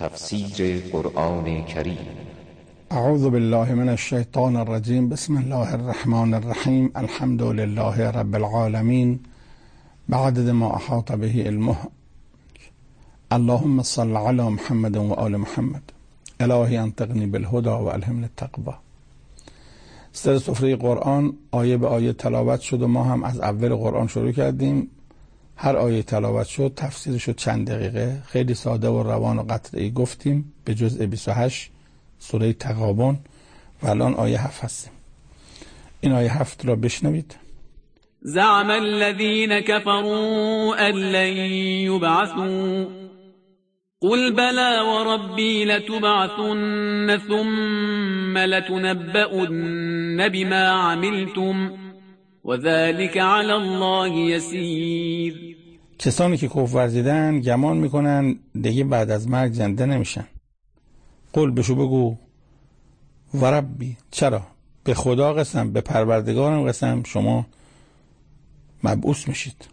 تفسیر قرآن کریم. اعوذ بالله من الشیطان الرجیم. بسم الله الرحمن الرحیم. الحمد لله رب العالمین بعدد ما احاط به علمه. اللهم صل علی محمد و آل محمد. الهی انطقنی بالهدى و الهمنی التقوی. سر سفره قرآن آیه به آیه تلاوت شد و ما هم از اول قرآن شروع کردیم. هر آیه تلاوت شد تفسیر شد چند دقیقه، خیلی ساده و روان و قطعی گفتیم به جزء 28 سوره تغابن و الان آیه 7 هستیم. این آیه 7 را بشنوید. زعم الذين كفروا أن لن يبعثوا قل بلى وربي لتبعثن ثم لتنبؤن بما عملتم وذلك على الله يسير. کسانی که کفر ورزیدن گمان میکنن دیگه بعد از مرگ زنده نمیشن. قل بشو بگو و ربی، چرا؟ به خدا قسم، به پروردگارم قسم، شما مبعوث میشید.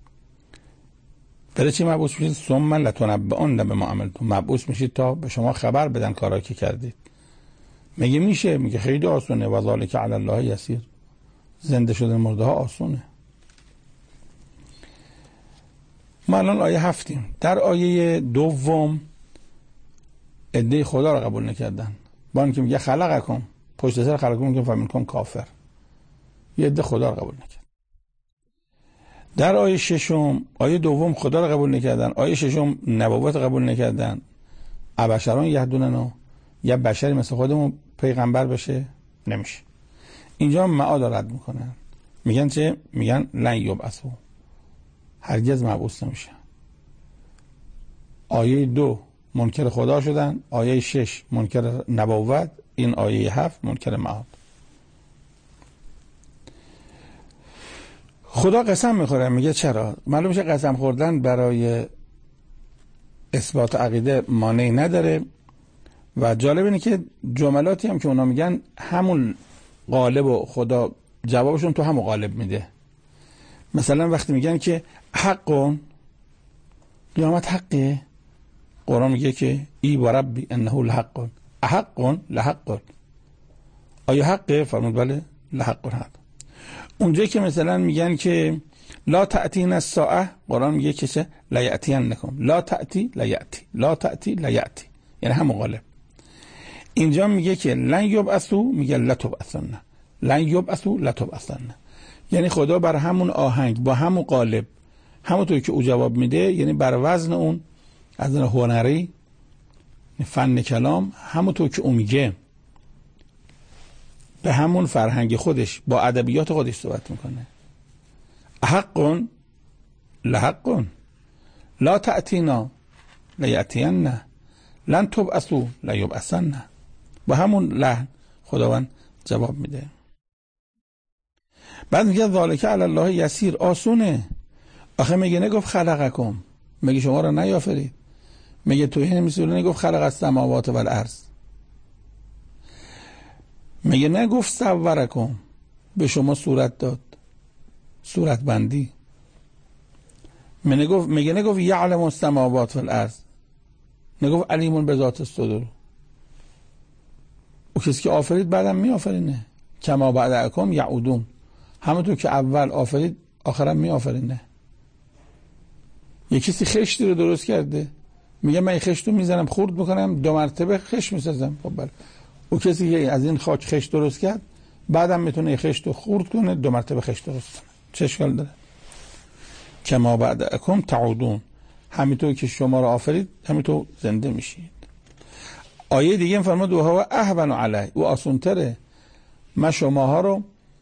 برای چی مبعوث میشید؟ ثم لتنبؤن بما عملتم. مبعوث میشید تا به شما خبر بدن کارایی که کردید. میگه میشه؟ میگه خیلی آسونه. و ذالک علی الله یسیر. زنده شدن مرده ها آسونه. ما الان آیه 7 در آیه دوم عده خدا را قبول نکردن. با اینکه میگه خلقکم، پشت سر خلقکم میگه فمنکم کافر. یه عده خدا را قبول نکرد. در آیه 6 آیه دوم خدا را قبول نکردن، آیه 6 نبوت قبول نکردن. ابشران یهدوننا، یا بشری مثل خودمون پیغمبر بشه نمیشه. اینجا معاد رد میکنن، میگن چه؟ میگن لن یبعثوا، هرگز مبعوث نمیشه. آیه 2 منکر خدا شدن، آیه 6 منکر نبوت، این آیه 7 منکر معاد. خدا قسم میخوره. میگه چرا؟ معلوم میشه قسم خوردن برای اثبات عقیده مانعی نداره. و جالب اینه که جملاتی هم که اونا میگن همون غالب و خدا جوابشون تو همون غالب میده. مثلا وقتی میگن که حقون، قیامت حقه، قرآن میگه که ای و ربی انه لحقون. احقون لحقون. آیا حقه؟ فرمود بله لحقون حق. اونجایی که مثلا میگن که لا تأتین الساعه، قرآن میگه که چه؟ لا یأتینکم. لا تأتی لا یأتی، لا تأتی لا یأتی، یعنی همون غالب. اینجا میگه که لن یبعثوا، میگه لتبعثن. لن یبعثوا لتبعثن، یعنی خدا بر همون آهنگ با همون قالب، همونطور که او جواب میده، یعنی بر وزن اون از نظر هنری فن کلام، همونطور که او میگه به همون فرهنگ خودش با ادبیات خودش صحبت میکنه. حقون لحقون، لا تأتینا لیأتین، لن تبعثوا لیبعثن. با همون لحن خداوند جواب میده. بعد میگه ذالک علی الله یسیر، آسونه. آخه میگه نگفت خلقکم، میگه شما را نیافرید. میگه توهین میسوره، نگفت خلق السماوات و الارض. میگه نگفت صورکم، به شما صورت داد، صورت بندی. میگه نگفت یعلم السماوات و الارض، نگفت علیمون به ذات الصدور. او کسی که آفرید بعدم می آفرینه. کما بعدکم یعودون، همونطور که اول آفرید آخرم می آفرینه. یه کسی خشتی رو درست کرده، میگه من این خشت رو میزنم خورد میکنم 2 مرتبه خشت میسازم. خب بله، او کسی که از این خاک خشت درست کرد بعدم میتونه این خشت رو خورد کنه 2 مرتبه خشت درست کنه. چه اشکال داره؟ کما بعدکم تعودون، همینطور که شما رو آفرید همینطور زنده میشید. آیه دیگه فرمود و هو اهون علی، او آسان‌تره. من شماها رو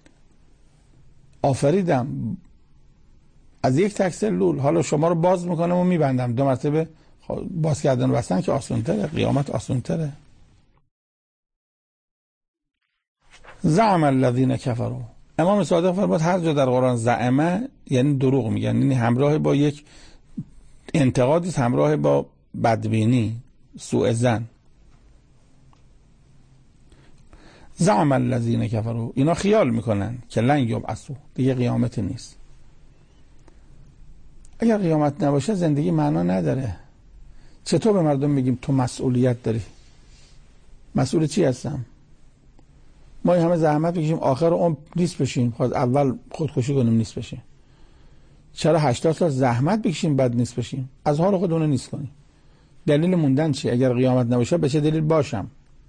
آفریدم از یک تک سلول، حالا شما رو باز میکنم و میبندم 2 مرتبه. باز کردن و بستن که آسان‌تره، قیامت آسان‌تره. زعم الذین کفروا، امام صادق فرمود هر جا در قرآن زعمه یعنی دروغ میگن، یعنی همراه با یک انتقادی، همراه با بدبینی، سوء ظن. زعم الذین کفروا، اینا خیال میکنن که لن یبعثوا، دیگه قیامت نیست. اگر قیامت نباشه زندگی معنا نداره. چطور به مردم میگیم تو مسئولیت داری؟ مسئول چی هستم؟ ما این همه زحمت بکشیم آخر عمر نیست بشیم، خواهد اول خودکشی کنیم نیست بشیم. چرا 80 سال زحمت بکشیم بعد نیست بشیم؟ از حال خودمون نیست کنیم. دلیل موندن چیه؟ اگر قیامت نباشه به چه دلیل باشم؟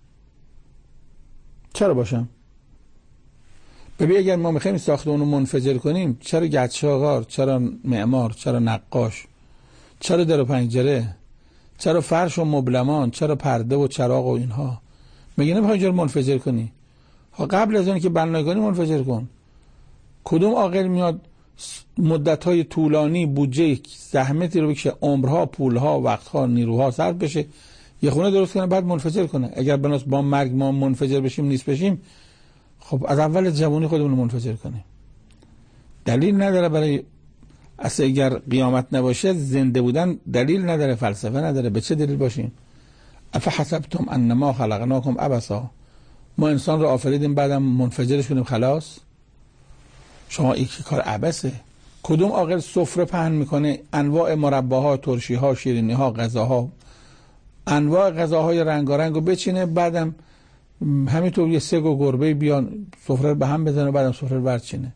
چرا باشم؟ ببین اگر ما میخوایم ساختمون رو منفجر کنیم، چرا گچاغار، چرا معمار، چرا نقاش، چرا در و پنجره، چرا فرش و مبلمان، چرا پرده و چراغ و اینها؟ میگه نمیخوای اینجا رو منفجر کنی؟ قبل از اون که بنا کنی منفجر کن. کدوم عاقل میاد مدت‌های طولانی بودجه زحمتی رو بکشه، عمرها، پولها، وقتها، نیروها صرف بشه یه خونه درست کنه بعد منفجر کنه؟ اگر بناس با مرگ ما منفجر بشیم نیست بشیم، خب از اول جوانی خودمون رو منفجر کنیم. دلیل نداره برای اصلا اگر قیامت نباشه زنده بودن دلیل نداره، فلسفه نداره. به چه دلیل باشیم؟ افحسبتم انما خلقناکم عبثا، ما انسان رو آفریدیم بعدم منفجرش کنیم خلاص؟ شما این کار عبثه. کدوم عاقل سفره پهن میکنه انواع مرباها، ترشیها، شیرینیها، غذاها، انواع غذاهای رنگارنگ رو بچینه بعدم همینطور یه سگ و گربه بیان سفره رو به هم بزنه بعدم سفره رو برچینه؟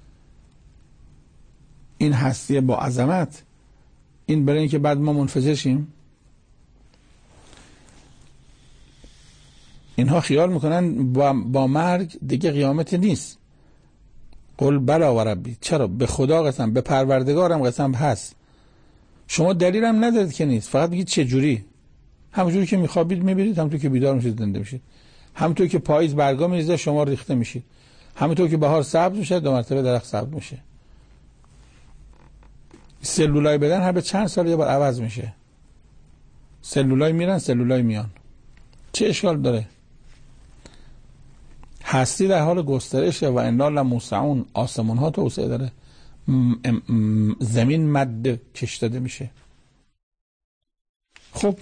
این هستی با عظمت، این برای اینکه بعد ما منفجر شیم؟ اینها خیال میکنن با مرگ دیگه قیامت نیست. قل بلا و ربی، چرا؟ به خدا قسم، به پروردگارم قسم هست. شما دلیل هم ندارید که نیست، فقط بگید چه جوری. همونجوری که میخوابید میبینید، همونطور که بیدار میشید زنده میشید، همونطور که پاییز برگا میریزه شما ریخته میشید، همونطور که بهار سبز میشه 2 مرتبه درخت سبز میشه. سلولای بدن هر به چند سال یه بار عوض میشه. سلولای میرن سلولای میان، چه اشکال داره؟ هستی در حال گسترشه و انا لموسعون، آسمون ها توسعه داره، زمین مد کش داده میشه. خب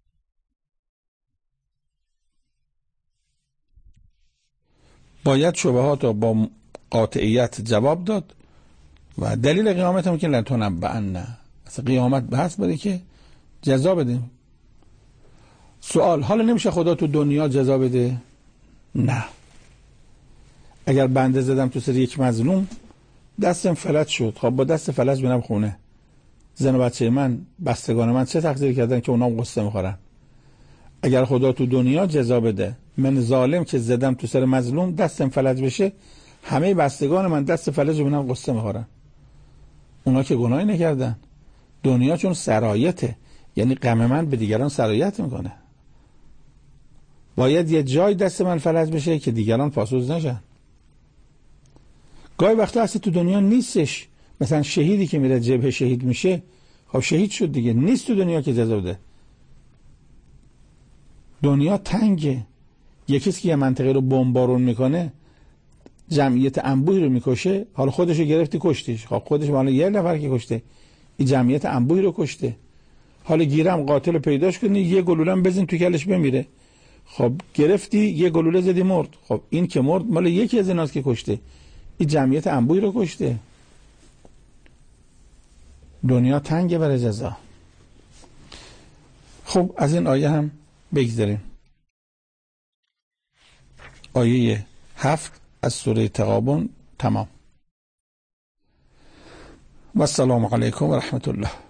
باید شبهات رو با قاطعیت جواب داد و دلیل قیامت هم که لتنبأن، اصلا قیامت بحث بده که جزا بدیم. سوال، حالا نمیشه خدا تو دنیا جزا بده؟ نه. اگر بنده زدم تو سر یک مظلوم دستم فلج شد، خب با دست فلج بینم خونه، زن و بچه من، بستگان من چه تقصیر کردن که اونا قصه میخورن؟ اگر خدا تو دنیا جزا بده من ظالم که زدم تو سر مظلوم دستم فلج بشه، همه بستگان من دست فلج بینم قصه میخورن. اونا که گناهی نکردن. دنیا چون سرایته، یعنی غم من به دیگران سرایت میکنه. باید یه جای دست من فلج بشه که دیگران پاسوز نشن. گاهی وقتا هستی تو دنیا نیستش، مثلا شهیدی که میره جبهه شهید میشه، خب شهید شد دیگه، نیست تو دنیا که جزا بده. دنیا تنگه. یکی که یه منطقه رو بمبارون میکنه، جمعیت انبوهی رو میکشه، حالا خودشو گرفتی کشتیش، خب خودش حالا یه نفر که کشته، این جمعیت انبوهی رو کشته. حالا گیرم قاتل رو پیداش کنی، یه گلوله هم بزن تو کلش بمیره، خب گرفتی یه گلوله زدی مرد، خب این که مرد مال یکی از ایناست که کشته، این جمعیت انبوهی رو کشته. دنیا تنگه برای جزا. خب از این آیه هم بگذاریم. آیه 7 از سوره تغابن تمام. و السلام علیکم و رحمت الله.